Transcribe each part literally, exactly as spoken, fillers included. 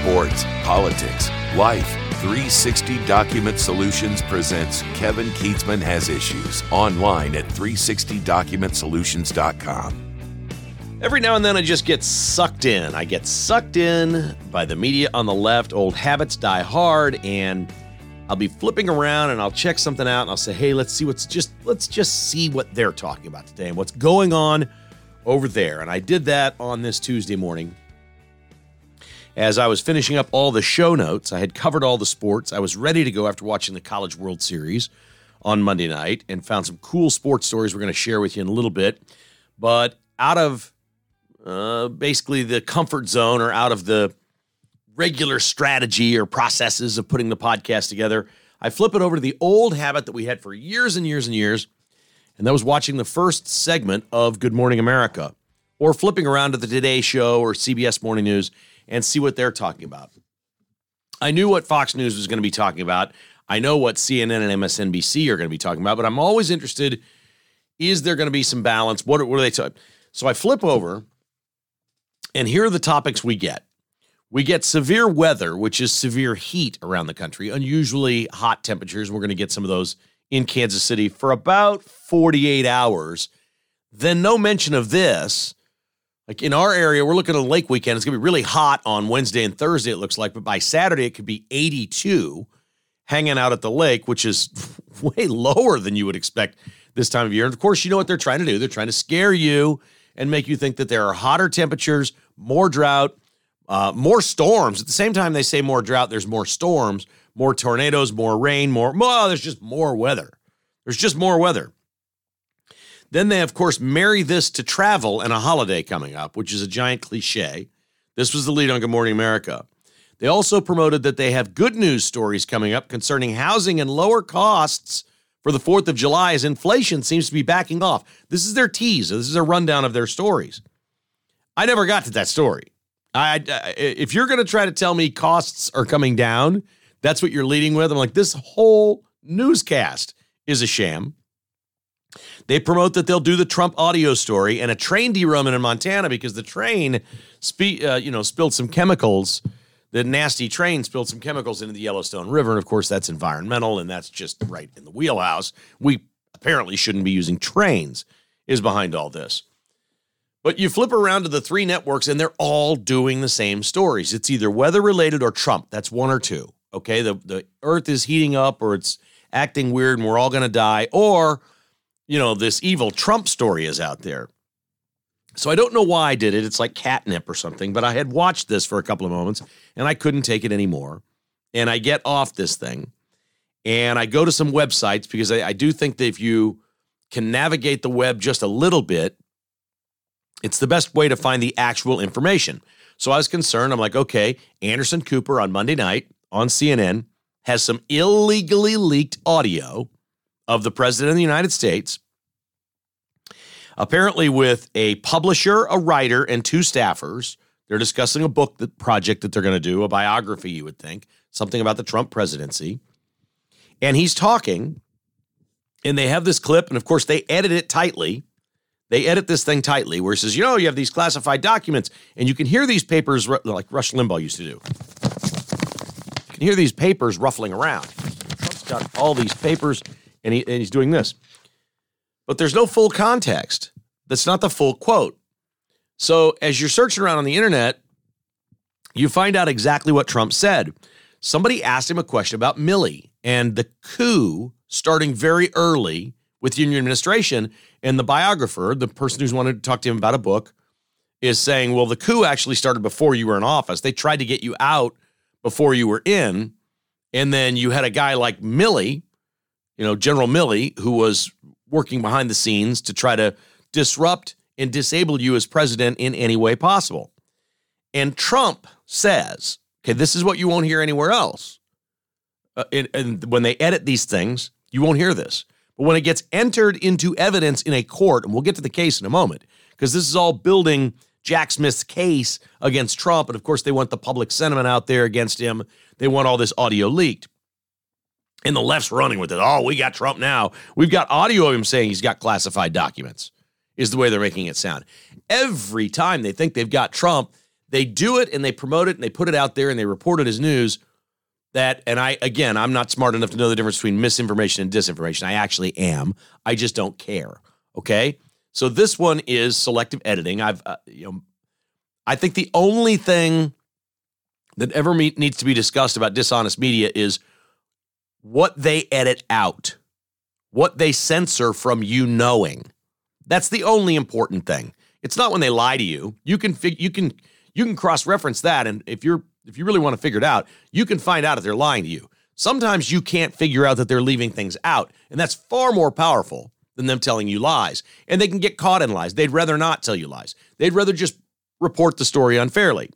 sports, politics, life. three sixty Document Solutions presents Kevin Kietzman Has Issues online at three sixty document solutions dot com. Every now and then I just get sucked in. I get sucked in by the media on the left. Old habits die hard, and I'll be flipping around and I'll check something out and I'll say, hey, let's see what's just, let's just see what they're talking about today and what's going on over there. And I did that on this Tuesday morning. As I was finishing up all the show notes, I had covered all the sports. I was ready to go after watching the College World Series on Monday night and found some cool sports stories we're going to share with you in a little bit. But out of uh, basically the comfort zone or out of the regular strategy or processes of putting the podcast together, I flip it over to the old habit that we had for years and years and years, and that was watching the first segment of Good Morning America or flipping around to the Today Show or C B S Morning News and see what they're talking about. I knew what Fox News was going to be talking about. I know what C N N and M S N B C are going to be talking about, but I'm always interested, is there going to be some balance? What, what are they talking? So I flip over, and here are the topics we get. We get severe weather, which is severe heat around the country, unusually hot temperatures. We're going to get some of those in Kansas City for about forty-eight hours. Then no mention of this. Like in our area, we're looking at a lake weekend. It's going to be really hot on Wednesday and Thursday, it looks like. But by Saturday, it could be eighty-two hanging out at the lake, which is way lower than you would expect this time of year. And of course, you know what they're trying to do. They're trying to scare you and make you think that there are hotter temperatures, more drought, uh, more storms. At the same time, they say more drought, there's more storms, more tornadoes, more rain, more, well, there's just more weather. There's just more weather. Then they, of course, marry this to travel and a holiday coming up, which is a giant cliche. This was the lead on Good Morning America. They also promoted that they have good news stories coming up concerning housing and lower costs for the fourth of July as inflation seems to be backing off. This is their tease. This is a rundown of their stories. I never got to that story. I, I if you're going to try to tell me costs are coming down, that's what you're leading with. I'm like, this whole newscast is a sham. They promote that they'll do the Trump audio story and a train derailment in Montana because the train, spe- uh, you know, spilled some chemicals. The nasty train spilled some chemicals into the Yellowstone River, and of course that's environmental, and that's just right in the wheelhouse. We apparently shouldn't be using trains, is behind all this. But you flip around to the three networks, and they're all doing the same stories. It's either weather-related or Trump. That's one or two, okay? The, the earth is heating up, or it's acting weird, and we're all going to die, or you know, this evil Trump story is out there. So I don't know why I did it. It's like catnip or something, but I had watched this for a couple of moments and I couldn't take it anymore. And I get off this thing and I go to some websites because I, I do think that if you can navigate the web just a little bit, it's the best way to find the actual information. So I was concerned. I'm like, okay, Anderson Cooper on Monday night on C N N has some illegally leaked audio of the president of the United States, apparently with a publisher, a writer, and two staffers. They're discussing a book that, project that they're going to do, a biography, you would think, something about the Trump presidency. And he's talking, and they have this clip, and of course they edit it tightly. They edit this thing tightly where he says, you know, you have these classified documents, and you can hear these papers like Rush Limbaugh used to do. You can hear these papers ruffling around. Trump's got all these papers. And, he, and he's doing this. But there's no full context. That's not the full quote. So as you're searching around on the internet, you find out exactly what Trump said. Somebody asked him a question about Milley and the coup starting very early with the Union administration. And the biographer, the person who's wanted to talk to him about a book, is saying, well, the coup actually started before you were in office. They tried to get you out before you were in. And then you had a guy like Milley, you know, General Milley, who was working behind the scenes to try to disrupt and disable you as president in any way possible. And Trump says, okay, this is what you won't hear anywhere else. Uh, and, and when they edit these things, you won't hear this. But when it gets entered into evidence in a court, and we'll get to the case in a moment, because this is all building Jack Smith's case against Trump. And of course, they want the public sentiment out there against him. They want all this audio leaked. And the left's running with it. Oh, we got Trump now. We've got audio of him saying he's got classified documents, is the way they're making it sound. Every time they think they've got Trump, They do it and they promote it and they put it out there and they report it as news. That, and I, again, I'm not smart enough to know the difference between misinformation and disinformation. I actually am. I just don't care. Okay. So this one is selective editing. I've, uh, you know, I think the only thing that ever me- needs to be discussed about dishonest media is what they edit out, what they censor from you knowing. That's the only important thing. It's not when they lie to you. You can fig- you can you can cross-reference that, and if you're if you really want to figure it out, you can find out if they're lying to you. Sometimes you can't figure out that they're leaving things out, and that's far more powerful than them telling you lies. And they can get caught in lies. They'd rather not tell you lies. They'd rather just report the story unfairly.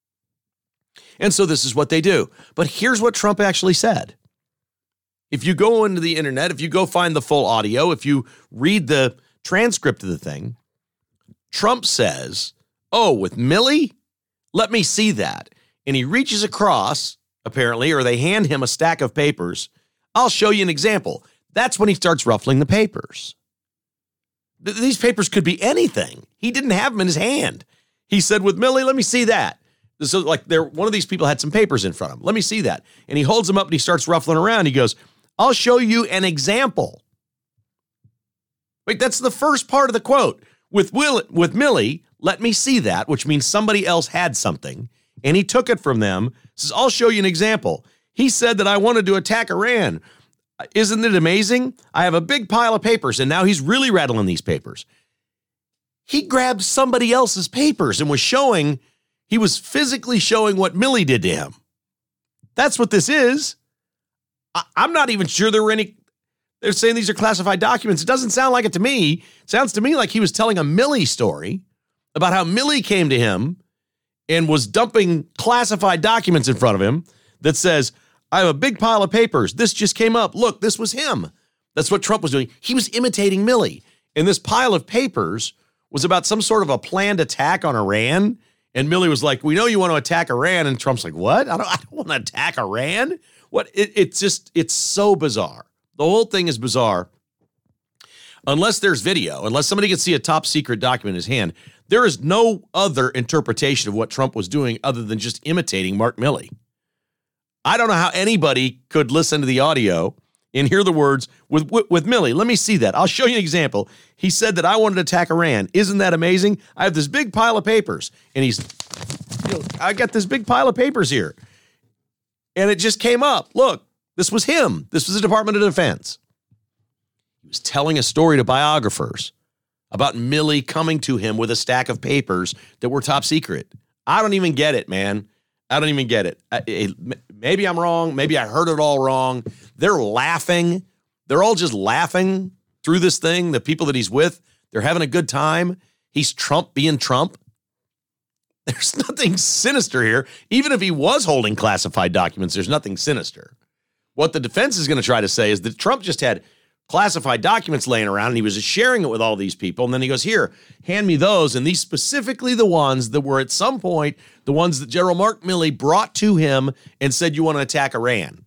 And so this is what they do. But here's what Trump actually said. If you go into the internet, if you go find the full audio, if you read the transcript of the thing, Trump says, oh, with Milley? Let me see that. And he reaches across, apparently, or they hand him a stack of papers. I'll show you an example. That's when he starts ruffling the papers. Th- these papers could be anything. He didn't have them in his hand. He said, with Milley, let me see that. So like there, one of these people had some papers in front of him. Let me see that. And he holds them up and he starts ruffling around. He goes, I'll show you an example. Wait, that's the first part of the quote. With Will, with Milley, let me see that, which means somebody else had something. And he took it from them. Says, I'll show you an example. He said that I wanted to attack Iran. Isn't it amazing? I have a big pile of papers, and now he's really rattling these papers. He grabbed somebody else's papers and was showing, he was physically showing what Milley did to him. That's what this is. I, I'm not even sure there were any, they're saying these are classified documents. It doesn't sound like it to me. It sounds to me like he was telling a Milley story about how Milley came to him and was dumping classified documents in front of him that says, I have a big pile of papers. This just came up. Look, this was him. That's what Trump was doing. He was imitating Milley. And this pile of papers was about some sort of a planned attack on Iran. And Milley was like, we know you want to attack Iran. And Trump's like, what? I don't, I don't want to attack Iran. What? It, it's just, it's so bizarre. The whole thing is bizarre. Unless there's video, unless somebody can see a top secret document in his hand, there is no other interpretation of what Trump was doing other than just imitating Mark Milley. I don't know how anybody could listen to the audio and hear the words with, with, with Milley. Let me see that. I'll show you an example. He said that I wanted to attack Iran. Isn't that amazing? I have this big pile of papers. And he's, you know, I got this big pile of papers here. And it just came up. Look, this was him. This was the Department of Defense. He was telling a story to biographers about Milley coming to him with a stack of papers that were top secret. I don't even get it, man. I don't even get it. I, it. Maybe I'm wrong. Maybe I heard it all wrong. They're laughing. They're all just laughing through this thing. The people that he's with, they're having a good time. He's Trump being Trump. There's nothing sinister here. Even if he was holding classified documents, there's nothing sinister. What the defense is going to try to say is that Trump just had classified documents laying around and he was just sharing it with all these people. And then he goes, here, hand me those. And these specifically the ones that were at some point, the ones that General Mark Milley brought to him and said, you want to attack Iran.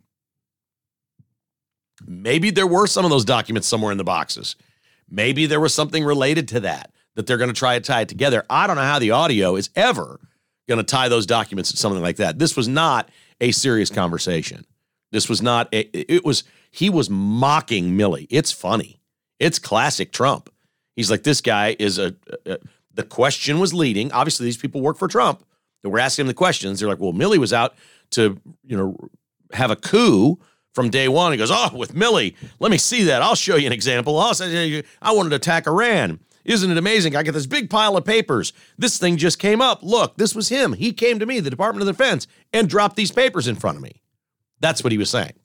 Maybe there were some of those documents somewhere in the boxes. Maybe there was something related to that, that they're going to try to tie it together. I don't know how the audio is ever going to tie those documents to something like that. This was not a serious conversation. This was not, a, it was, he was mocking Milley. It's funny. It's classic Trump. He's like, this guy is a, a, the question was leading. Obviously, these people work for Trump. They were asking him the questions. They're like, well, Milley was out to, you know, have a coup from day one. He goes, oh, with Milley, let me see that. I'll show you an example. I'll say, I wanted to attack Iran. Isn't it amazing? I got this big pile of papers. This thing just came up. Look, this was him. He came to me, the Department of Defense, and dropped these papers in front of me. That's what he was saying.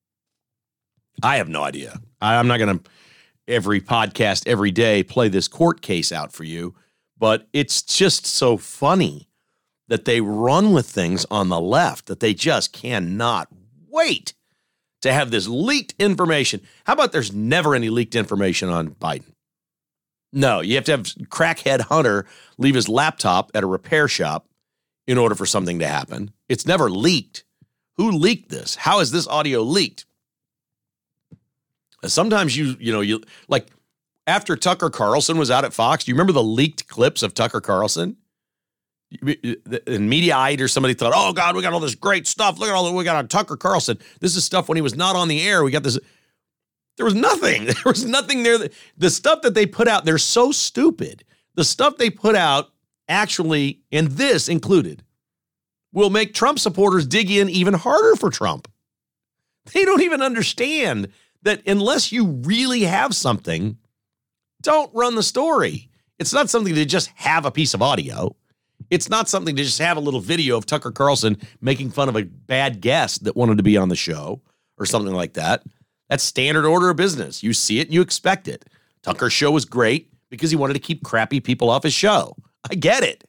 I have no idea. I'm not going to, every podcast, every day, play this court case out for you, but it's just so funny that they run with things on the left that they just cannot wait to have this leaked information. How about there's never any leaked information on Biden? No, you have to have crackhead Hunter leave his laptop at a repair shop in order for something to happen. It's never leaked. Who leaked this? How is this audio leaked? Sometimes you, you know, you like after Tucker Carlson was out at Fox, do you remember the leaked clips of Tucker Carlson? in Mediaite or somebody thought, oh, God, we got all this great stuff. Look at all that we got on Tucker Carlson. This is stuff when he was not on the air. We got this. There was nothing. There was nothing there. That, the stuff that they put out, they're so stupid. The stuff they put out actually, and this included, will make Trump supporters dig in even harder for Trump. They don't even understand that unless you really have something, don't run the story. It's not something to just have a piece of audio. It's not something to just have a little video of Tucker Carlson making fun of a bad guest that wanted to be on the show or something like that. That's standard order of business. You see it and you expect it. Tucker's show was great because he wanted to keep crappy people off his show. I get it.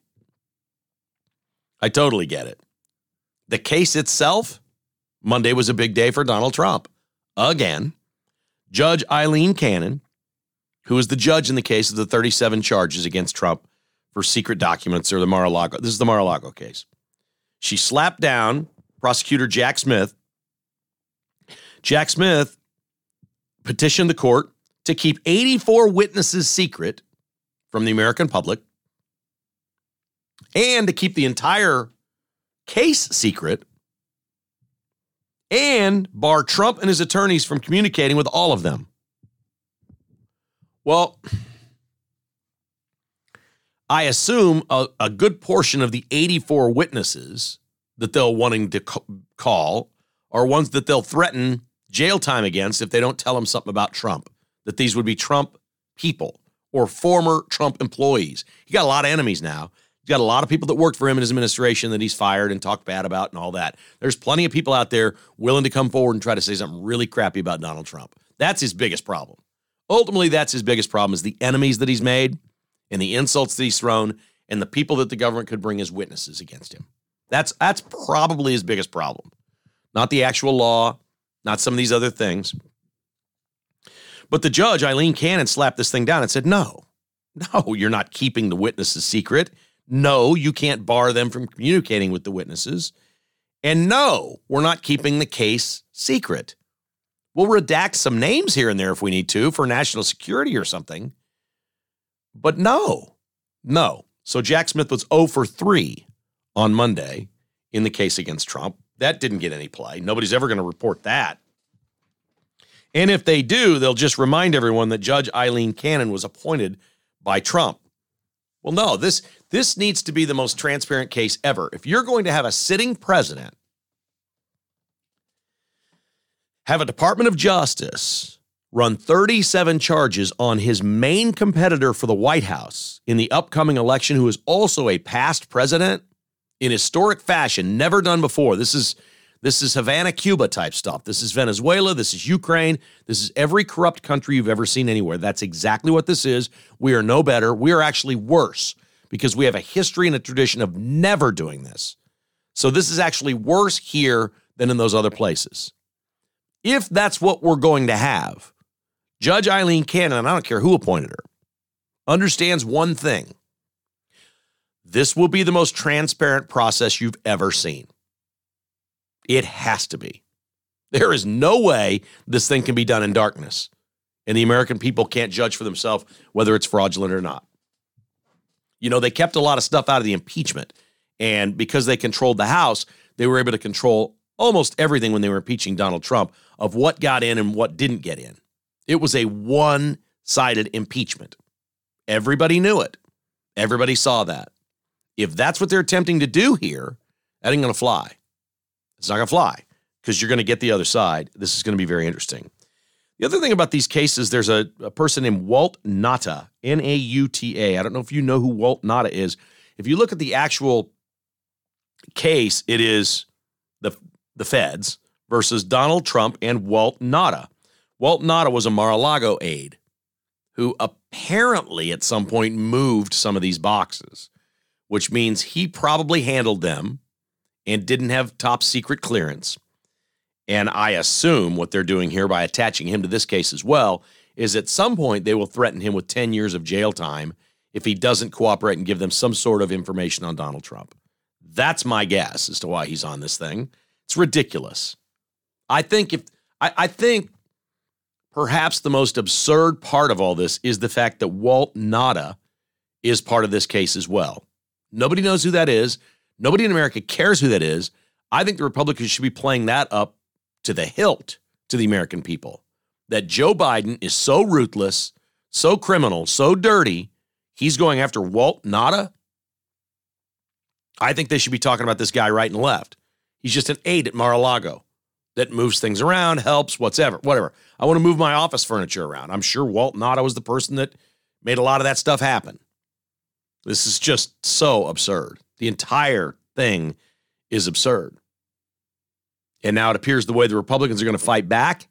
I totally get it. The case itself, Monday was a big day for Donald Trump. Again, Judge Eileen Cannon, who is the judge in the case of the thirty-seven charges against Trump for secret documents or the Mar-a-Lago. This is the Mar-a-Lago case. She slapped down prosecutor Jack Smith. Jack Smith petitioned the court to keep eighty-four witnesses secret from the American public and to keep the entire case secret and bar Trump and his attorneys from communicating with all of them. Well, I assume a, a good portion of the eighty-four witnesses that they'll wanting to call are ones that they'll threaten jail time against if they don't tell them something about Trump, that these would be Trump people or former Trump employees. He got a lot of enemies now. He's got a lot of people that worked for him in his administration that he's fired and talked bad about and all that. There's plenty of people out there willing to come forward and try to say something really crappy about Donald Trump. That's his biggest problem. Ultimately, that's his biggest problem is the enemies that he's made and the insults that he's thrown and the people that the government could bring as witnesses against him. That's, that's probably his biggest problem. Not the actual law, not some of these other things. But the judge, Eileen Cannon, slapped this thing down and said, no, no, you're not keeping the witnesses secret. No, you can't bar them from communicating with the witnesses. And no, we're not keeping the case secret. We'll redact some names here and there if we need to for national security or something. But no, no. So Jack Smith was oh for three on Monday in the case against Trump. That didn't get any play. Nobody's ever going to report that. And if they do, they'll just remind everyone that Judge Eileen Cannon was appointed by Trump. Well, no, this, this needs to be the most transparent case ever. If you're going to have a sitting president have a Department of Justice run thirty-seven charges on his main competitor for the White House in the upcoming election, who is also a past president, in historic fashion, never done before. This is this is Havana, Cuba type stuff. This is Venezuela. This is Ukraine. This is every corrupt country you've ever seen anywhere. That's exactly what this is. We are no better. We are actually worse because we have a history and a tradition of never doing this. So this is actually worse here than in those other places. If that's what we're going to have, Judge Eileen Cannon, and I don't care who appointed her, understands one thing. This will be the most transparent process you've ever seen. It has to be. There is no way this thing can be done in darkness, and the American people can't judge for themselves whether it's fraudulent or not. You know, they kept a lot of stuff out of the impeachment, and because they controlled the House, they were able to control almost everything when they were impeaching Donald Trump of what got in and what didn't get in. It was a one-sided impeachment. Everybody knew it. Everybody saw that. If that's what they're attempting to do here, that ain't going to fly. It's not going to fly because you're going to get the other side. This is going to be very interesting. The other thing about these cases, there's a, a person named Walt Nauta, N A U T A. I don't know if you know who Walt Nauta is. If you look at the actual case, it is the, the feds versus Donald Trump and Walt Nauta. Walt Nauta was a Mar-a-Lago aide who apparently at some point moved some of these boxes, which means he probably handled them and didn't have top secret clearance. And I assume what they're doing here by attaching him to this case as well is at some point they will threaten him with ten years of jail time if he doesn't cooperate and give them some sort of information on Donald Trump. That's my guess as to why he's on this thing. It's ridiculous. I think if I, I think perhaps the most absurd part of all this is the fact that Walt Nauta is part of this case as well. Nobody knows who that is. Nobody in America cares who that is. I think the Republicans should be playing that up to the hilt to the American people. That Joe Biden is so ruthless, so criminal, so dirty, he's going after Walt Nauta. I think they should be talking about this guy right and left. He's just an aide at Mar-a-Lago that moves things around, helps, whatever, whatever. I want to move my office furniture around. I'm sure Walt Nauta was the person that made a lot of that stuff happen. This is just so absurd. The entire thing is absurd. And now it appears the way the Republicans are going to fight back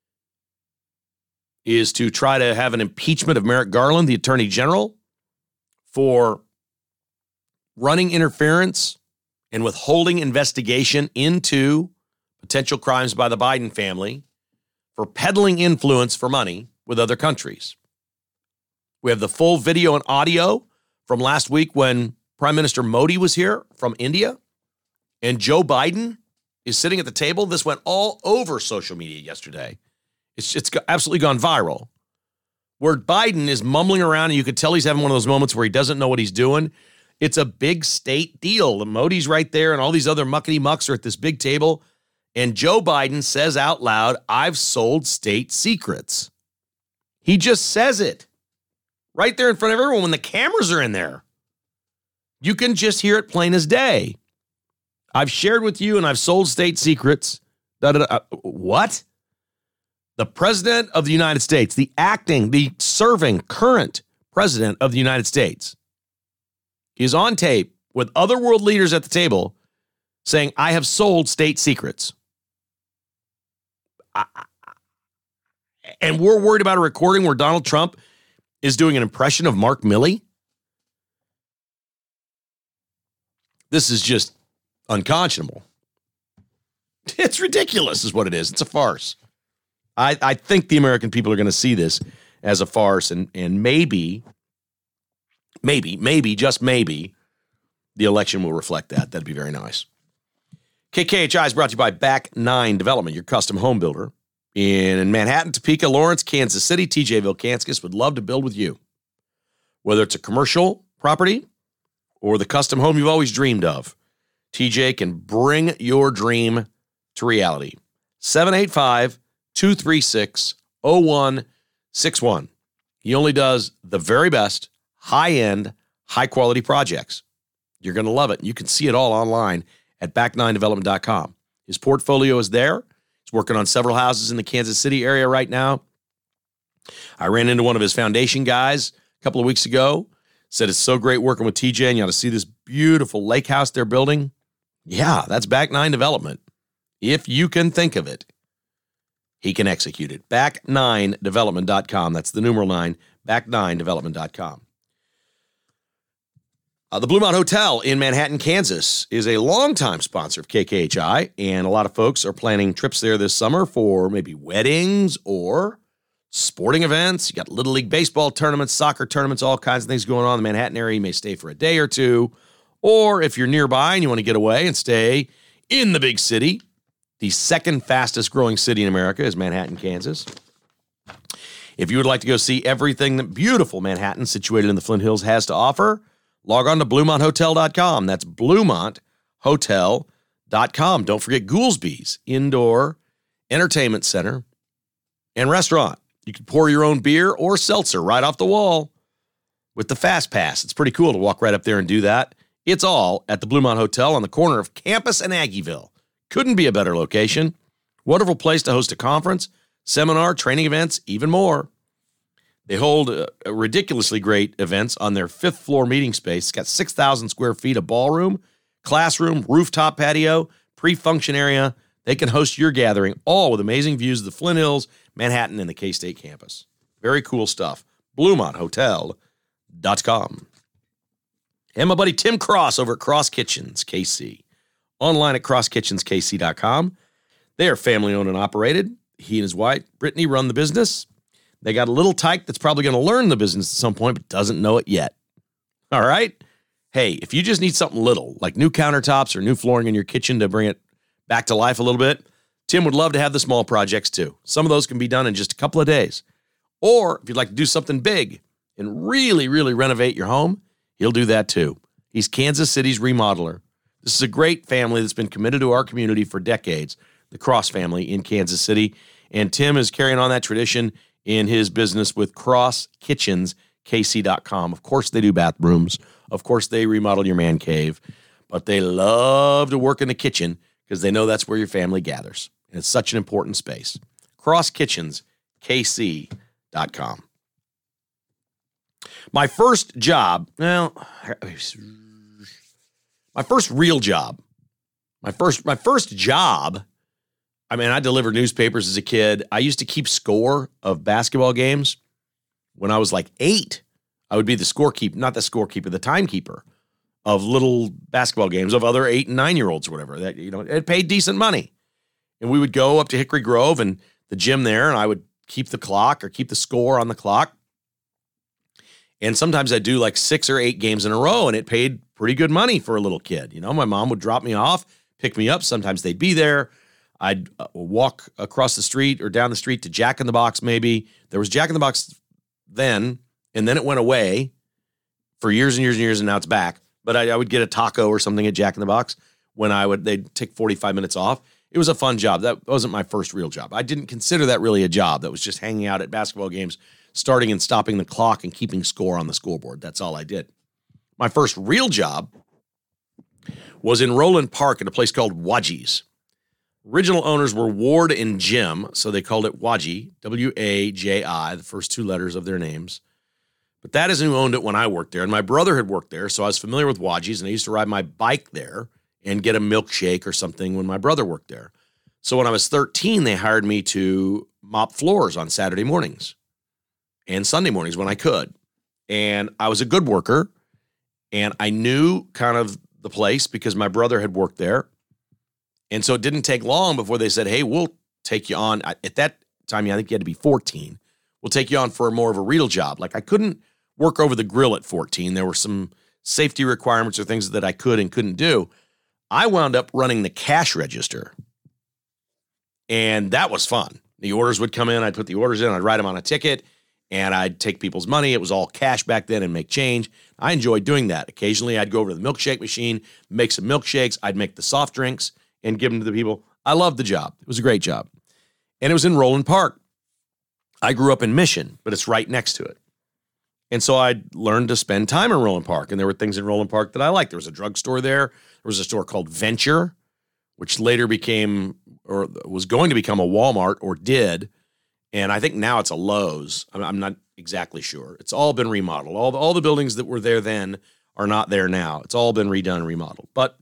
is to try to have an impeachment of Merrick Garland, the Attorney General, for running interference and withholding investigation into potential crimes by the Biden family, for peddling influence for money with other countries. We have the full video and audio from last week when Prime Minister Modi was here from India, and Joe Biden is sitting at the table. This went all over social media yesterday. It's, it's absolutely gone viral, where Biden is mumbling around, and you could tell he's having one of those moments where he doesn't know what he's doing. It's a big state deal. The Modi's right there, and all these other muckety mucks are at this big table, and Joe Biden says out loud, "I've sold state secrets." He just says it right there in front of everyone when the cameras are in there. You can just hear it plain as day. "I've shared with you and I've sold state secrets." Da, da, da. What? The president of the United States, the acting, the serving current president of the United States, is on tape with other world leaders at the table saying, "I have sold state secrets." I, and we're worried about a recording where Donald Trump is doing an impression of Mark Milley. This is just unconscionable. It's ridiculous is what it is. It's a farce. I, I think the American people are going to see this as a farce, and, and maybe, maybe, maybe, just maybe, the election will reflect that. That'd be very nice. K K H I is brought to you by Back Nine Development, your custom home builder. In Manhattan, Topeka, Lawrence, Kansas City, T-Jayville, Kansas would love to build with you. Whether it's a commercial property or the custom home you've always dreamed of, T J can bring your dream to reality. seven eight five, two three six, zero one six one. He only does the very best, high-end, high-quality projects. You're going to love it. You can see it all online at back nine development dot com. His portfolio is there. He's working on several houses in the Kansas City area right now. I ran into one of his foundation guys a couple of weeks ago. Said it's so great working with T J, and you ought to see this beautiful lake house they're building. Yeah, that's Back Nine Development. If you can think of it, he can execute it. back nine development dot com. That's the numeral nine, back nine development dot com. Uh, the Bluemont Hotel in Manhattan, Kansas is a longtime sponsor of K K H I, and a lot of folks are planning trips there this summer for maybe weddings or sporting events. You got Little League baseball tournaments, soccer tournaments, all kinds of things going on in the Manhattan area. You may stay for a day or two, or if you're nearby and you want to get away and stay in the big city, the second fastest growing city in America is Manhattan, Kansas. If you would like to go see everything that beautiful Manhattan, situated in the Flint Hills, has to offer, log on to Bluemont Hotel dot com. That's Bluemont Hotel dot com. Don't forget Goolsby's Indoor Entertainment Center and Restaurant. You can pour your own beer or seltzer right off the wall with the Fast Pass. It's pretty cool to walk right up there and do that. It's all at the Bluemont Hotel on the corner of Campus and Aggieville. Couldn't be a better location. Wonderful place to host a conference, seminar, training events, even more. They hold uh, ridiculously great events on their fifth floor meeting space. It's got six thousand square feet of ballroom, classroom, rooftop patio, pre-function area. They can host your gathering, all with amazing views of the Flint Hills, Manhattan, and the K-State campus. Very cool stuff. Bluemont Hotel dot com. And my buddy Tim Cross over at Cross Kitchens, K C. Online at cross kitchens k c dot com. They are family-owned and operated. He and his wife, Brittany, run the business. They got a little tyke that's probably going to learn the business at some point, but doesn't know it yet. All right? Hey, if you just need something little, like new countertops or new flooring in your kitchen to bring it back to life a little bit, Tim would love to have the small projects too. Some of those can be done in just a couple of days. Or if you'd like to do something big and really, really renovate your home, he'll do that too. He's Kansas City's remodeler. This is a great family that's been committed to our community for decades, the Cross family in Kansas City. And Tim is carrying on that tradition in his business with Cross Kitchens, K C dot com. Of course, they do bathrooms. Of course, they remodel your man cave. But they love to work in the kitchen because they know that's where your family gathers. And it's such an important space. Cross Kitchens, K C dot com. My first job, well, my first real job, my first, my first job, I mean, I delivered newspapers as a kid. I used to keep score of basketball games when I was like eight. I would be the scorekeeper, not the scorekeeper, the timekeeper of little basketball games of other eight and nine-year-olds or whatever. That, you know, it paid decent money. And we would go up to Hickory Grove and the gym there, and I would keep the clock or keep the score on the clock. And sometimes I'd do like six or eight games in a row, and it paid pretty good money for a little kid. You know, my mom would drop me off, pick me up. Sometimes they'd be there. I'd uh, walk across the street or down the street to Jack in the Box maybe. There was Jack in the Box then, and then it went away for years and years and years, and now it's back. But I, I would get a taco or something at Jack in the Box when I would, they'd take forty-five minutes off. It was a fun job. That wasn't my first real job. I didn't consider that really a job. That was just hanging out at basketball games, starting and stopping the clock and keeping score on the scoreboard. That's all I did. My first real job was in Roland Park at a place called Wadji's. Original owners were Ward and Jim, so they called it Wadji, W A J I, the first two letters of their names. But that isn't who owned it when I worked there. And my brother had worked there, so I was familiar with Wadji's, and I used to ride my bike there and get a milkshake or something when my brother worked there. So when I was thirteen, they hired me to mop floors on Saturday mornings and Sunday mornings when I could. And I was a good worker, and I knew kind of the place because my brother had worked there. And so it didn't take long before they said, hey, we'll take you on. At that time, I think you had to be fourteen. We'll take you on for more of a real job. Like I couldn't work over the grill at fourteen. There were some safety requirements or things that I could and couldn't do. I wound up running the cash register. And that was fun. The orders would come in. I'd put the orders in. I'd write them on a ticket. And I'd take people's money. It was all cash back then and make change. I enjoyed doing that. Occasionally, I'd go over to the milkshake machine, make some milkshakes. I'd make the soft drinks and give them to the people. I loved the job. It was a great job. And it was in Roland Park. I grew up in Mission, but it's right next to it. And so I learned to spend time in Roland Park. And there were things in Roland Park that I liked. There was a drugstore there. There was a store called Venture, which later became, or was going to become a Walmart, or did. And I think now it's a Lowe's. I'm not exactly sure. It's all been remodeled. All the, all the buildings that were there then are not there now. It's all been redone and remodeled. But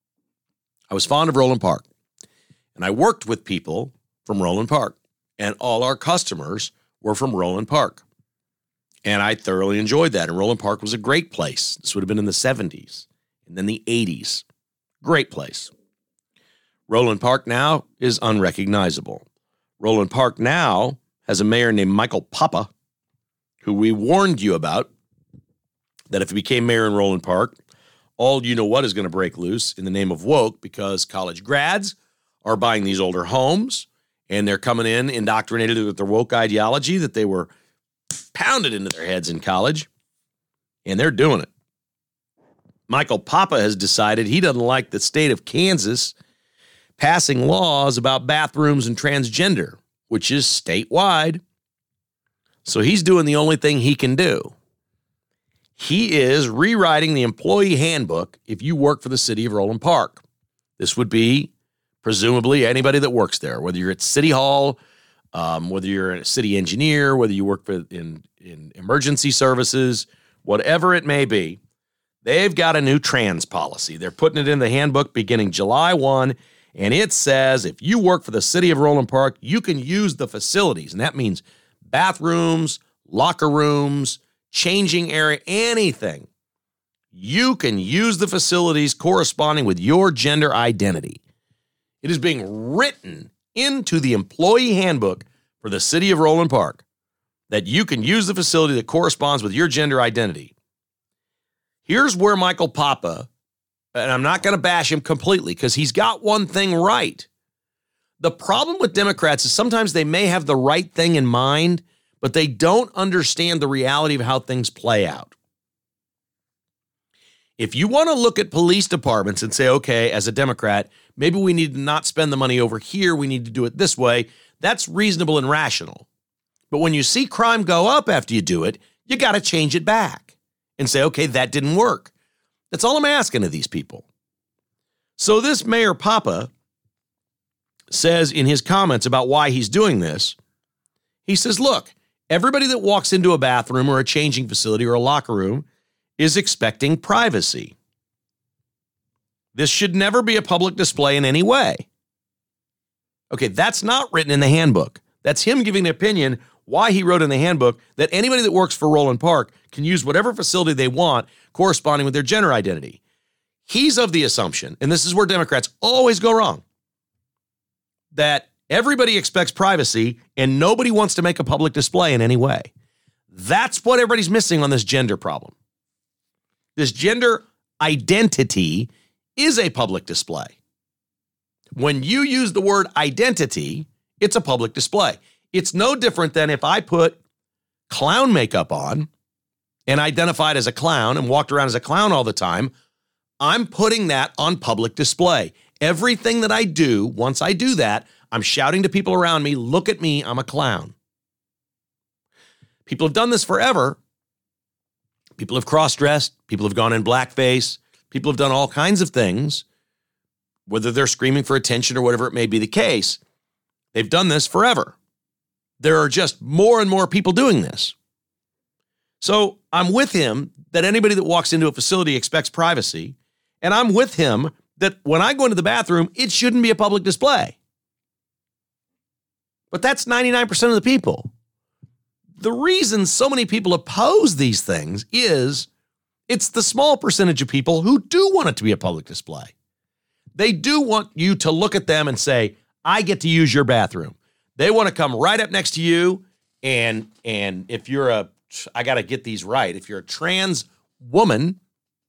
I was fond of Roland Park. And I worked with people from Roland Park. And all our customers were from Roland Park. And I thoroughly enjoyed that. And Roland Park was a great place. This would have been in the seventies and then the eighties. Great place. Roland Park now is unrecognizable. Roland Park now has a mayor named Michael Papa, who we warned you about, that if he became mayor in Roland Park, all you know what is going to break loose in the name of woke, because college grads are buying these older homes, and they're coming in indoctrinated with their woke ideology that they were pounded into their heads in college, and they're doing it. Michael Papa has decided he doesn't like the state of Kansas passing laws about bathrooms and transgender, which is statewide. So he's doing the only thing he can do. He is rewriting the employee handbook if you work for the city of Roland Park. This would be presumably anybody that works there, whether you're at City Hall, um, whether you're a city engineer, whether you work for in, in emergency services, whatever it may be. They've got a new trans policy. They're putting it in the handbook beginning July first. And it says if you work for the city of Roland Park, you can use the facilities. And that means bathrooms, locker rooms, changing area, anything. You can use the facilities corresponding with your gender identity. It is being written into the employee handbook for the city of Roland Park that you can use the facility that corresponds with your gender identity. Here's where Michael Papa, and I'm not going to bash him completely because he's got one thing right. The problem with Democrats is sometimes they may have the right thing in mind, but they don't understand the reality of how things play out. If you want to look at police departments and say, okay, as a Democrat, maybe we need to not spend the money over here, we need to do it this way, that's reasonable and rational. But when you see crime go up after you do it, you got to change it back and say, okay, that didn't work. That's all I'm asking of these people. So this Mayor Papa says in his comments about why he's doing this, he says, look, everybody that walks into a bathroom or a changing facility or a locker room is expecting privacy. This should never be a public display in any way. Okay, that's not written in the handbook. That's him giving an opinion why he wrote in the handbook that anybody that works for Roland Park can use whatever facility they want corresponding with their gender identity. He's of the assumption, and this is where Democrats always go wrong, that everybody expects privacy and nobody wants to make a public display in any way. That's what everybody's missing on this gender problem. This gender identity is a public display. When you use the word identity, it's a public display. It's no different than if I put clown makeup on and identified as a clown and walked around as a clown all the time. I'm putting that on public display. Everything that I do, once I do that, I'm shouting to people around me, look at me, I'm a clown. People have done this forever. People have cross-dressed. People have gone in blackface. People have done all kinds of things, whether they're screaming for attention or whatever it may be the case. They've done this forever. There are just more and more people doing this. So I'm with him that anybody that walks into a facility expects privacy, and I'm with him that when I go into the bathroom, it shouldn't be a public display. But that's ninety-nine percent of the people. The reason so many people oppose these things is it's the small percentage of people who do want it to be a public display. They do want you to look at them and say, I get to use your bathroom. They want to come right up next to you. And, and if you're a, I got to get these right. If you're a trans woman,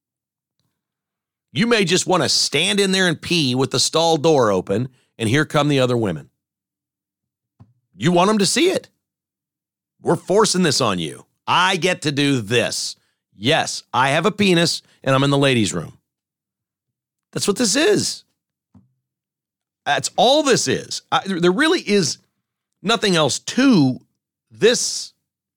you may just want to stand in there and pee with the stall door open, and here come the other women. You want them to see it. We're forcing this on you. I get to do this. Yes, I have a penis, and I'm in the ladies' room. That's what this is. That's all this is. I, there really is nothing else to this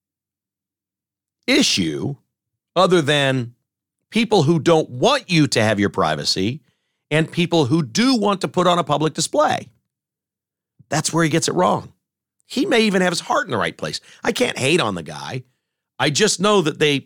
issue other than people who don't want you to have your privacy and people who do want to put on a public display. That's where he gets it wrong. He may even have his heart in the right place. I can't hate on the guy. I just know that they,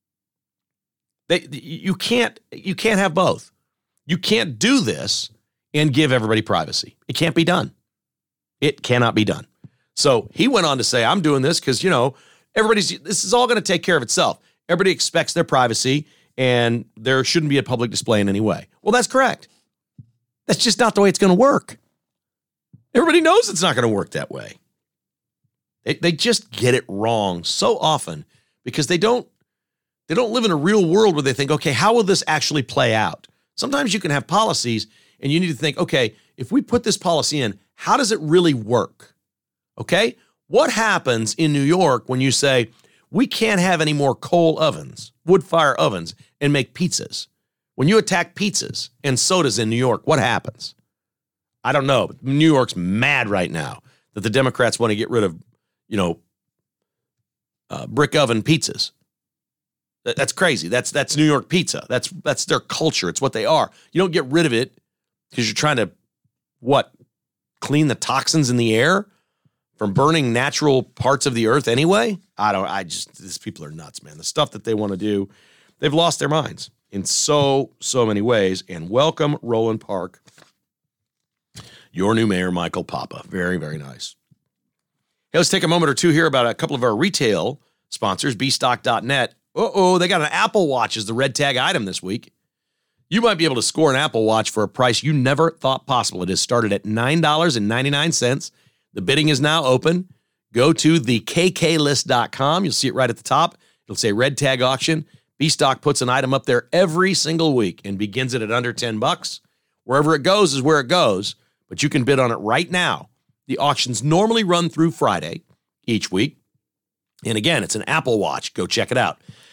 they you can't you can't have both. You can't do this and give everybody privacy. It can't be done. It cannot be done. So he went on to say, I'm doing this because, you know, everybody's, this is all going to take care of itself. Everybody expects their privacy and there shouldn't be a public display in any way. Well, that's correct. That's just not the way it's going to work. Everybody knows it's not going to work that way. They, they just get it wrong so often because they don't, they don't live in a real world where they think, okay, how will this actually play out? Sometimes you can have policies and you need to think, okay, if we put this policy in, how does it really work? Okay? What happens in New York when you say, we can't have any more coal ovens, wood fire ovens, and make pizzas? When you attack pizzas and sodas in New York, what happens? I don't know. But New York's mad right now that the Democrats want to get rid of, you know, uh, brick oven pizzas. That's crazy. That's that's New York pizza. That's that's their culture. It's what they are. You don't get rid of it because you're trying to, what, clean the toxins in the air from burning natural parts of the earth anyway? I don't, I just, these people are nuts, man. The stuff that they want to do, they've lost their minds in so, so many ways. And welcome, Roland Park, your new mayor, Michael Papa. Very, very nice. Hey, let's take a moment or two here about a couple of our retail sponsors, b stock dot net. Uh-oh, they got an Apple Watch as the red tag item this week. You might be able to score an Apple Watch for a price you never thought possible. It is started at nine dollars and ninety-nine cents. The bidding is now open. Go to the k k list dot com. You'll see it right at the top. It'll say red tag auction. B-Stock puts an item up there every single week and begins it at under ten bucks. Wherever it goes is where it goes, but you can bid on it right now. The auctions normally run through Friday each week. And again, it's an Apple Watch. Go check it out.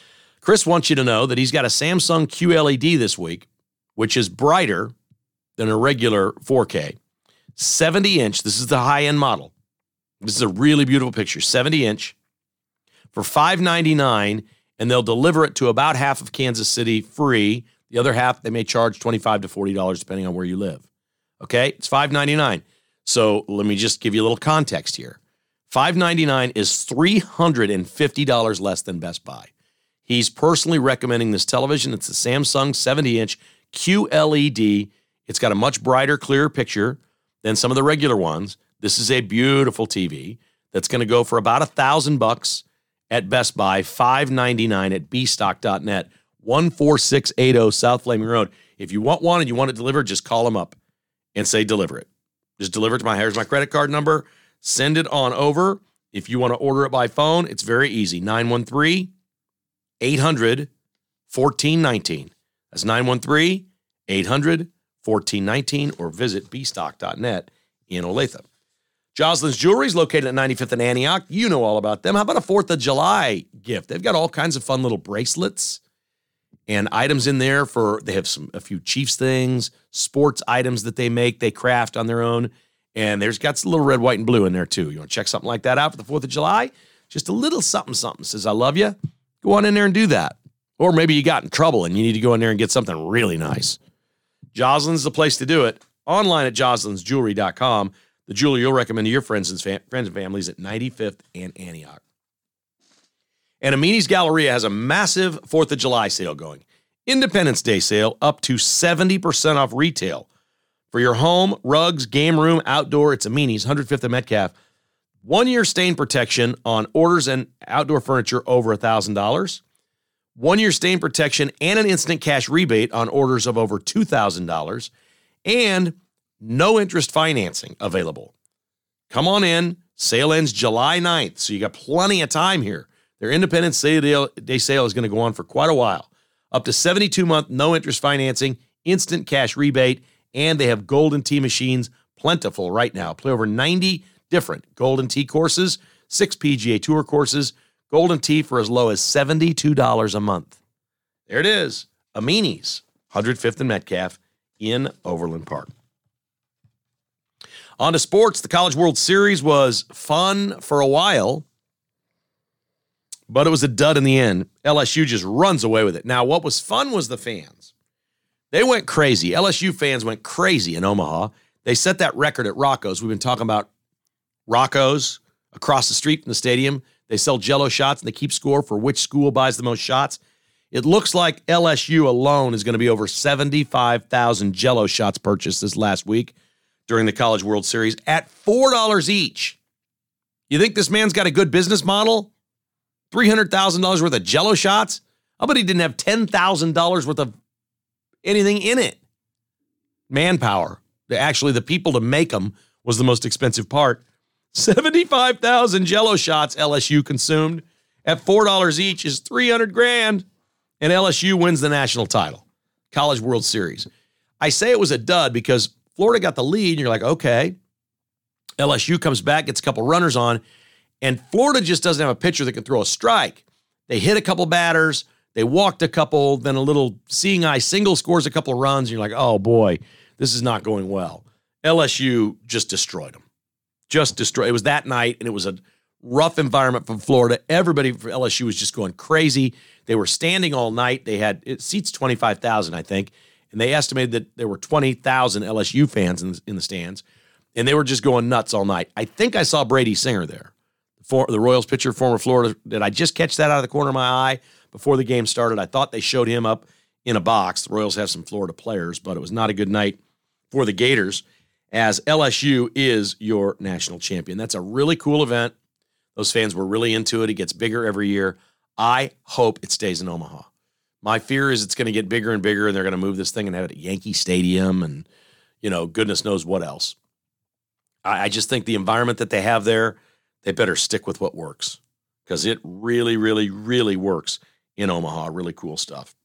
Chris wants you to know that he's got a Samsung Q L E D this week, which is brighter than a regular four K. seventy inch. This is the high-end model. This is a really beautiful picture. seventy inch for five ninety-nine, and they'll deliver it to about half of Kansas City free. The other half, they may charge twenty-five to forty dollars depending on where you live. Okay? It's five ninety-nine. So let me just give you a little context here. five ninety-nine is three hundred fifty dollars less than Best Buy. He's personally recommending this television. It's a Samsung seventy inch Q L E D. It's got a much brighter, clearer picture than some of the regular ones. This is a beautiful T V that's going to go for about a thousand bucks at Best Buy, five ninety-nine at b stock dot net, one four six eight zero South Flaming Road. If you want one and you want it delivered, just call them up and say deliver it. Just deliver it to my, here's my credit card number. Send it on over. If you want to order it by phone, it's very easy. nine one three, eight hundred, fourteen nineteen. That's nine one three, eight hundred, fourteen nineteen, or visit b stock dot net in Olathe. Jocelyn's Jewelry is located at ninety-fifth and Antioch. You know all about them. How about a fourth of July gift? They've got all kinds of fun little bracelets and items in there for, they have some a few Chiefs things, sports items that they make, they craft on their own. And there's got some little red, white, and blue in there too. You want to check something like that out for the fourth of July? Just a little something, something says, I love you. Go on in there and do that. Or maybe you got in trouble and you need to go in there and get something really nice. Jocelyn's the place to do it. Online at jocelyn's jewelry dot com. The jewelry you'll recommend to your friends and fam- friends and families at ninety-fifth and Antioch. And Amini's Galleria has a massive fourth of July sale going. Independence Day sale up to seventy percent off retail. For your home, rugs, game room, outdoor, it's Amini's, one hundred fifth and Metcalf. One-year stain protection on orders and outdoor furniture over one thousand dollars. One-year stain protection and an instant cash rebate on orders of over two thousand dollars. And no interest financing available. Come on in. Sale ends July ninth, so you got plenty of time here. Their Independence Day sale is going to go on for quite a while. Up to seventy-two month no interest financing, instant cash rebate, and they have Golden Tee machines plentiful right now. Play over ninety different Golden Tee courses, six P G A Tour courses, Golden Tee for as low as seventy-two dollars a month. There it is. Amini's, one hundred fifth and Metcalf in Overland Park. On to sports. The College World Series was fun for a while, but it was a dud in the end. L S U just runs away with it. Now, what was fun was the fans. They went crazy. L S U fans went crazy in Omaha. They set that record at Rocco's. We've been talking about Rocco's across the street from the stadium. They sell Jell-O shots, and they keep score for which school buys the most shots. It looks like L S U alone is going to be over seventy-five thousand Jell-O shots purchased this last week during the College World Series at four dollars each. You think this man's got a good business model? three hundred thousand dollars worth of Jell-O shots? I bet he didn't have ten thousand dollars worth of anything in it. Manpower. Actually, the people to make them was the most expensive part. seventy-five thousand Jell-O shots L S U consumed at four dollars each is three hundred grand, and L S U wins the national title, College World Series. I say it was a dud because Florida got the lead, and you're like, okay. L S U comes back, gets a couple runners on, and Florida just doesn't have a pitcher that can throw a strike. They hit a couple batters, they walked a couple, then a little seeing eye single scores a couple of runs, and you're like, oh boy, this is not going well. L S U just destroyed them. Just destroyed. It was that night, and it was a rough environment from Florida. Everybody for L S U was just going crazy. They were standing all night. They had, it seats twenty-five thousand, I think, and they estimated that there were twenty thousand L S U fans in the, in the stands, and they were just going nuts all night. I think I saw Brady Singer there, for, the Royals pitcher, former Florida. Did I just catch that out of the corner of my eye before the game started? I thought they showed him up in a box. The Royals have some Florida players, but it was not a good night for the Gators, as L S U is your national champion. That's a really cool event. Those fans were really into it. It gets bigger every year. I hope it stays in Omaha. My fear is it's going to get bigger and bigger, and they're going to move this thing and have it at Yankee Stadium and, you know, goodness knows what else. I, I just think the environment that they have there, they better stick with what works, because it really, really, really works in Omaha. Really cool stuff.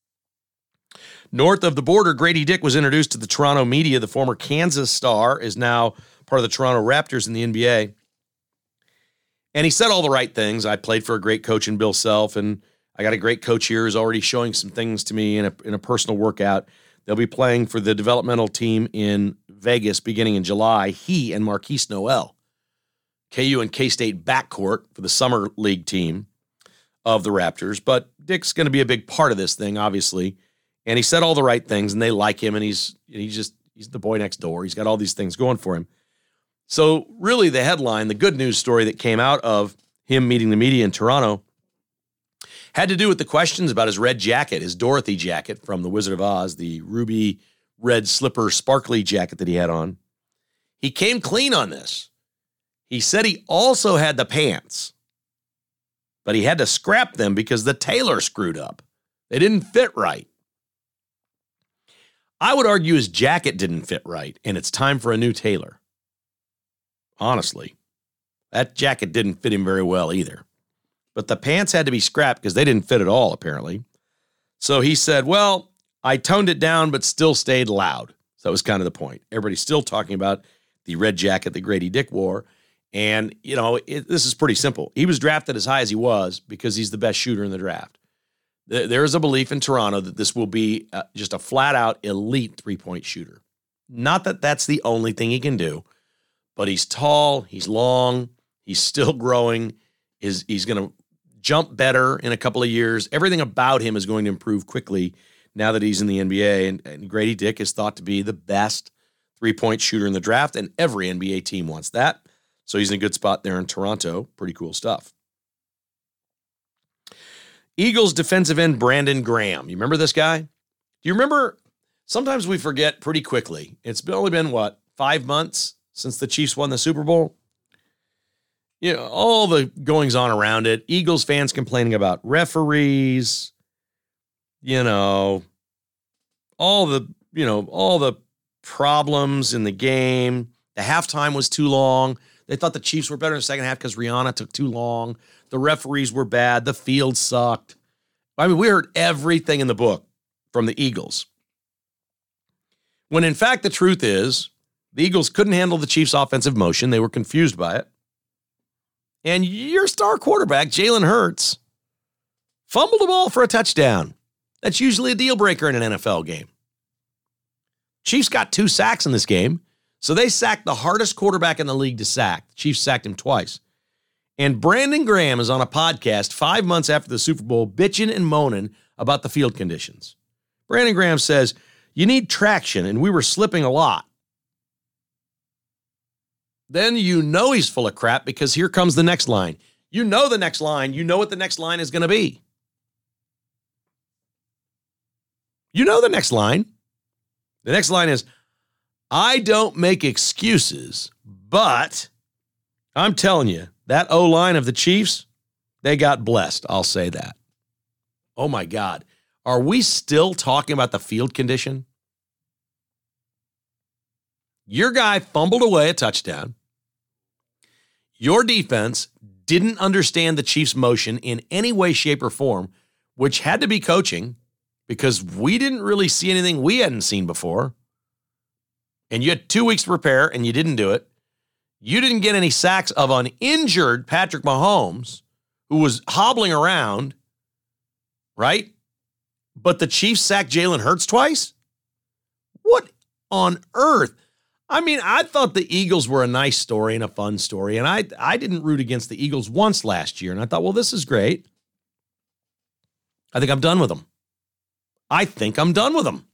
North of the border, Grady Dick was introduced to the Toronto media. The former Kansas star is now part of the Toronto Raptors in the N B A. And he said all the right things. I played for a great coach in Bill Self, and I got a great coach here who's already showing some things to me in a, in a personal workout. They'll be playing for the developmental team in Vegas beginning in July. He and Marquise Noel, K U and K-State backcourt for the summer league team of the Raptors. But Dick's going to be a big part of this thing, obviously. And he said all the right things, and they like him, and he's he's just he's the boy next door. He's got all these things going for him. So really the headline, the good news story that came out of him meeting the media in Toronto had to do with the questions about his red jacket, his Dorothy jacket from The Wizard of Oz, the ruby red slipper sparkly jacket that he had on. He came clean on this. He said he also had the pants, but he had to scrap them because the tailor screwed up. They didn't fit right. I would argue his jacket didn't fit right, and it's time for a new tailor. Honestly, that jacket didn't fit him very well either. But the pants had to be scrapped because they didn't fit at all, apparently. So he said, well, I toned it down, but still stayed loud. So that was kind of the point. Everybody's still talking about the red jacket that Grady Dick wore. And, you know, it, this is pretty simple. He was drafted as high as he was because he's the best shooter in the draft. There is a belief in Toronto that this will be uh, just a flat-out elite three-point shooter. Not that that's the only thing he can do, but he's tall, he's long, he's still growing, he's, he's going to jump better in a couple of years. Everything about him is going to improve quickly now that he's in the N B A, and, and Grady Dick is thought to be the best three-point shooter in the draft, and every N B A team wants that. So he's in a good spot there in Toronto. Pretty cool stuff. Eagles defensive end Brandon Graham. You remember this guy? Do you remember? Sometimes we forget pretty quickly. It's only been, what, five months since the Chiefs won the Super Bowl? You know, all the goings on around it. Eagles fans complaining about referees, you know, all the, you know, all the problems in the game. The halftime was too long. They thought the Chiefs were better in the second half because Rihanna took too long. The referees were bad. The field sucked. I mean, we heard everything in the book from the Eagles. When in fact, the truth is, the Eagles couldn't handle the Chiefs' offensive motion. They were confused by it. And your star quarterback, Jalen Hurts, fumbled the ball for a touchdown. That's usually a deal breaker in an N F L game. Chiefs got two sacks in this game, so they sacked the hardest quarterback in the league to sack. The Chiefs sacked him twice. And Brandon Graham is on a podcast five months after the Super Bowl bitching and moaning about the field conditions. Brandon Graham says, you need traction, and we were slipping a lot. Then you know he's full of crap because here comes the next line. You know the next line. You know what the next line is going to be. You know the next line. The next line is, I don't make excuses, but I'm telling you, that O-line of the Chiefs, they got blessed. I'll say that. Oh, my God. Are we still talking about the field condition? Your guy fumbled away a touchdown. Your defense didn't understand the Chiefs' motion in any way, shape, or form, which had to be coaching because we didn't really see anything we hadn't seen before. And you had two weeks to prepare, and you didn't do it. You didn't get any sacks of an injured Patrick Mahomes, who was hobbling around, right? But the Chiefs sacked Jalen Hurts twice? What on earth? I mean, I thought the Eagles were a nice story and a fun story, and I, I didn't root against the Eagles once last year, and I thought, well, this is great. I think I'm done with them. I think I'm done with them.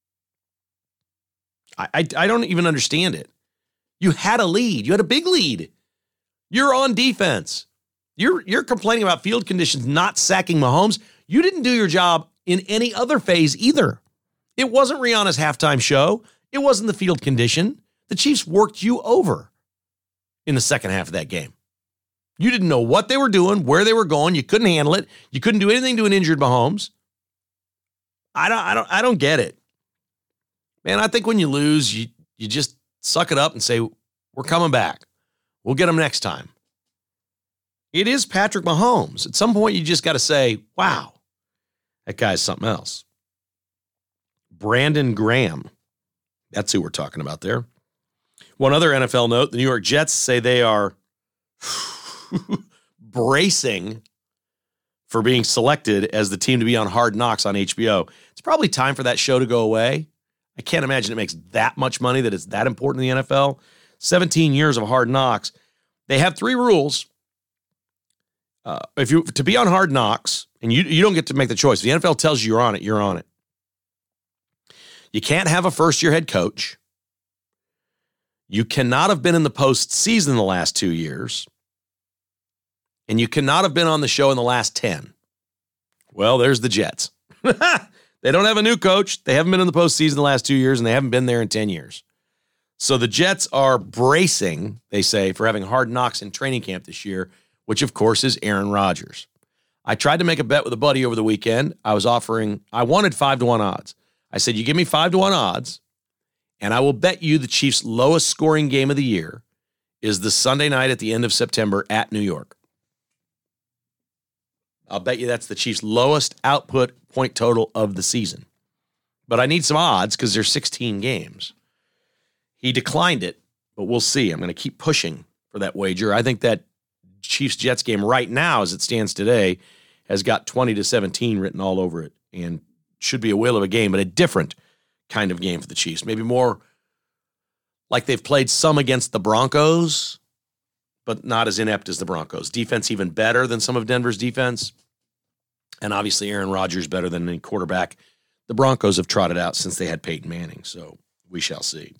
I, I, I don't even understand it. You had a lead. You had a big lead. You're on defense. You're, you're complaining about field conditions not sacking Mahomes. You didn't do your job in any other phase either. It wasn't Rihanna's halftime show. It wasn't the field condition. The Chiefs worked you over in the second half of that game. You didn't know what they were doing, where they were going. You couldn't handle it. You couldn't do anything to an injured Mahomes. I don't, I don't, I don't get it. Man, I think when you lose, you, you just suck it up and say, we're coming back. We'll get them next time. It is Patrick Mahomes. At some point, you just got to say, wow, that guy's something else. Brandon Graham. That's who we're talking about there. One other N F L note, the New York Jets say they are bracing for being selected as the team to be on Hard Knocks on H B O. It's probably time for that show to go away. I can't imagine it makes that much money that it's that important in the N F L. seventeen years of Hard Knocks. They have three rules. Uh, if you to be on Hard Knocks, and you, you don't get to make the choice. If the N F L tells you you're on it, you're on it. You can't have a first-year head coach. You cannot have been in the postseason the last two years. And you cannot have been on the show in the last ten. Well, there's the Jets. They don't have a new coach. They haven't been in the postseason the last two years, and they haven't been there in ten years. So the Jets are bracing, they say, for having Hard Knocks in training camp this year, which, of course, is Aaron Rodgers. I tried to make a bet with a buddy over the weekend. I was offering, I wanted five to one odds. I said, you give me five to one odds, and I will bet you the Chiefs' lowest scoring game of the year is the Sunday night at the end of September at New York. I'll bet you that's the Chiefs' lowest output point total of the season. But I need some odds because there's sixteen games. He declined it, but we'll see. I'm going to keep pushing for that wager. I think that Chiefs-Jets game right now, as it stands today, has got twenty to seventeen written all over it and should be a whale of a game, but a different kind of game for the Chiefs. Maybe more like they've played some against the Broncos, but not as inept as the Broncos. Defense even better than some of Denver's defense. And obviously Aaron Rodgers better than any quarterback the Broncos have trotted out since they had Peyton Manning. So we shall see.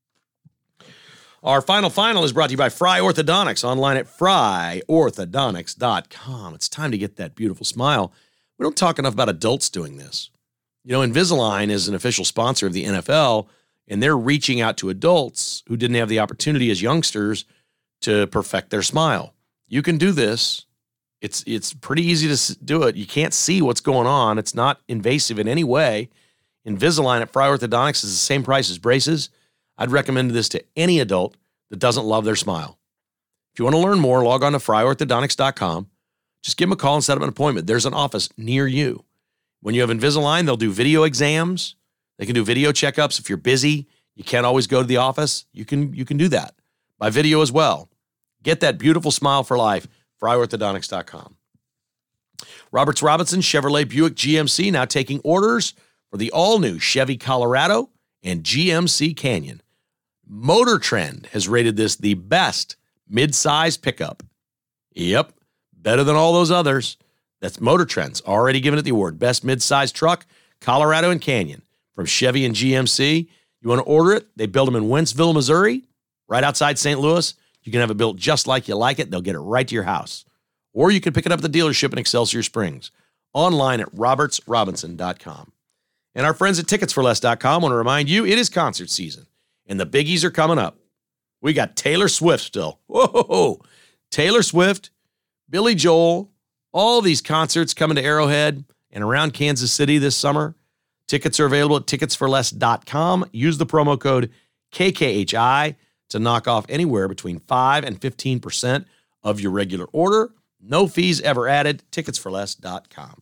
Our final final is brought to you by Fry Orthodontics, online at fry orthodontics dot com. It's time to get that beautiful smile. We don't talk enough about adults doing this. You know, Invisalign is an official sponsor of the N F L, and they're reaching out to adults who didn't have the opportunity as youngsters to perfect their smile. You can do this. It's it's pretty easy to do it. You can't see what's going on. It's not invasive in any way. Invisalign at Fry Orthodontics is the same price as braces. I'd recommend this to any adult that doesn't love their smile. If you want to learn more, log on to fry orthodontics dot com. Just give them a call and set up an appointment. There's an office near you. When you have Invisalign, they'll do video exams. They can do video checkups. If you're busy, you can't always go to the office, you can you can do that by video as well. Get that beautiful smile for life. fry orthodontics dot com. Roberts Robinson Chevrolet Buick G M C now taking orders for the all-new Chevy Colorado and G M C Canyon. Motor Trend has rated this the best mid-size pickup. Yep, better than all those others. That's Motor Trend's already given it the award. Best mid-size truck, Colorado and Canyon from Chevy and G M C. You want to order it? They build them in Wentzville, Missouri, right outside Saint Louis. You can have it built just like you like it. They'll get it right to your house. Or you can pick it up at the dealership in Excelsior Springs. Online at roberts robinson dot com. And our friends at tickets for less dot com want to remind you it is concert season, and the biggies are coming up. We got Taylor Swift still. Whoa! Taylor Swift, Billy Joel, all these concerts coming to Arrowhead and around Kansas City this summer. Tickets are available at tickets for less dot com. Use the promo code K K H I to knock off anywhere between five and fifteen percent of your regular order. No fees ever added. tickets for less dot com.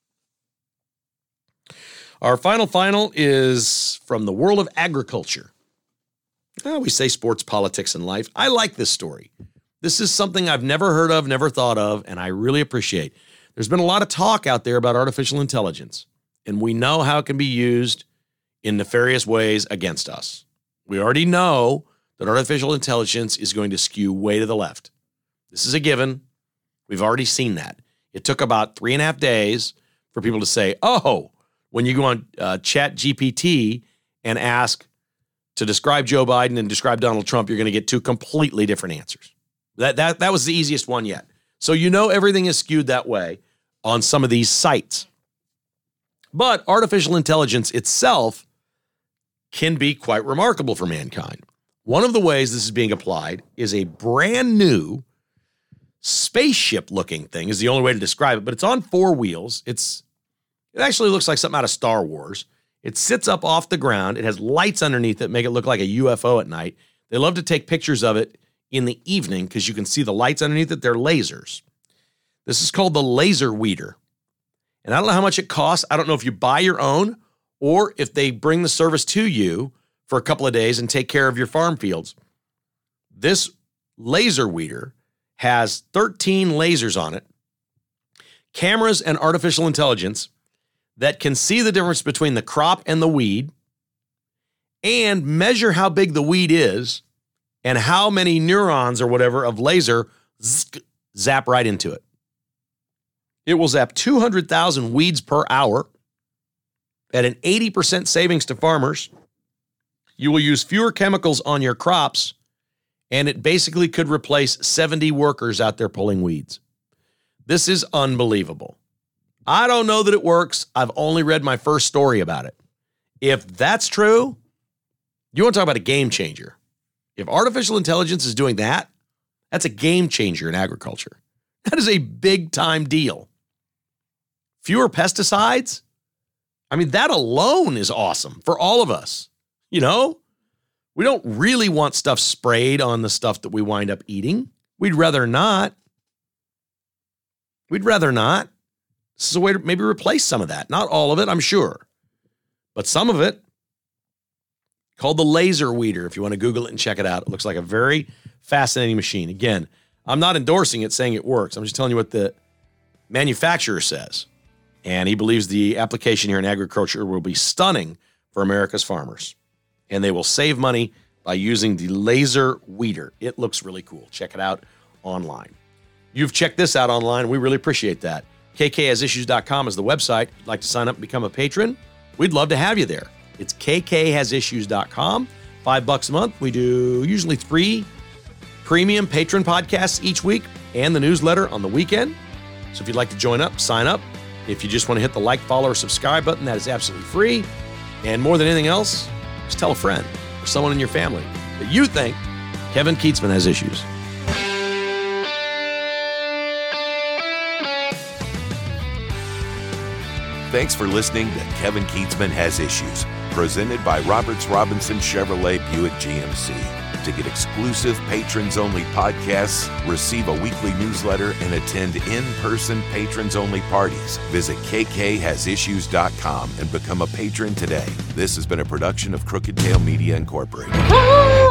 Our final final is from the world of agriculture. Oh, we say sports, politics, and life. I like this story. This is something I've never heard of, never thought of, and I really appreciate. There's been a lot of talk out there about artificial intelligence, and we know how it can be used in nefarious ways against us. We already know that artificial intelligence is going to skew way to the left. This is a given. We've already seen that. It took about three and a half days for people to say, oh, when you go on uh, Chat G P T and ask to describe Joe Biden and describe Donald Trump, you're going to get two completely different answers. That, that, that was the easiest one yet. So you know everything is skewed that way on some of these sites. But artificial intelligence itself can be quite remarkable for mankind. One of the ways this is being applied is a brand new spaceship-looking thing is the only way to describe it, but it's on four wheels. It's It actually looks like something out of Star Wars. It sits up off the ground. It has lights underneath it, make it look like a U F O at night. They love to take pictures of it in the evening because you can see the lights underneath it. They're lasers. This is called the Laser Weeder. And I don't know how much it costs. I don't know if you buy your own or if they bring the service to you for a couple of days and take care of your farm fields. This Laser Weeder has thirteen lasers on it, cameras and artificial intelligence that can see the difference between the crop and the weed and measure how big the weed is and how many neurons or whatever of laser zap right into it. It will zap two hundred thousand weeds per hour at an eighty percent savings to farmers. You will use fewer chemicals on your crops, and it basically could replace seventy workers out there pulling weeds. This is unbelievable. I don't know that it works. I've only read my first story about it. If that's true, you want to talk about a game changer. If artificial intelligence is doing that, that's a game changer in agriculture. That is a big time deal. Fewer pesticides? I mean, that alone is awesome for all of us. You know, we don't really want stuff sprayed on the stuff that we wind up eating. We'd rather not. We'd rather not. This is a way to maybe replace some of that. Not all of it, I'm sure. But some of it, called the laser weeder, if you want to Google it and check it out. It looks like a very fascinating machine. Again, I'm not endorsing it, saying it works. I'm just telling you what the manufacturer says. And he believes the application here in agriculture will be stunning for America's farmers. And they will save money by using the laser weeder. It looks really cool. Check it out online. You've checked this out online. We really appreciate that. K K has issues dot com is the website. If you'd like to sign up and become a patron, we'd love to have you there. It's K K has issues dot com. Five bucks a month. We do usually three premium patron podcasts each week and the newsletter on the weekend. So if you'd like to join up, sign up. If you just want to hit the like, follow, or subscribe button, that is absolutely free. And more than anything else, just tell a friend or someone in your family that you think Kevin Kietzman has issues. Thanks for listening to Kevin Kietzman Has Issues, presented by Roberts Robinson Chevrolet Buick G M C. To get exclusive patrons-only podcasts, receive a weekly newsletter, and attend in-person patrons-only parties, visit K K has issues dot com and become a patron today. This has been a production of Crooked Tail Media Incorporated.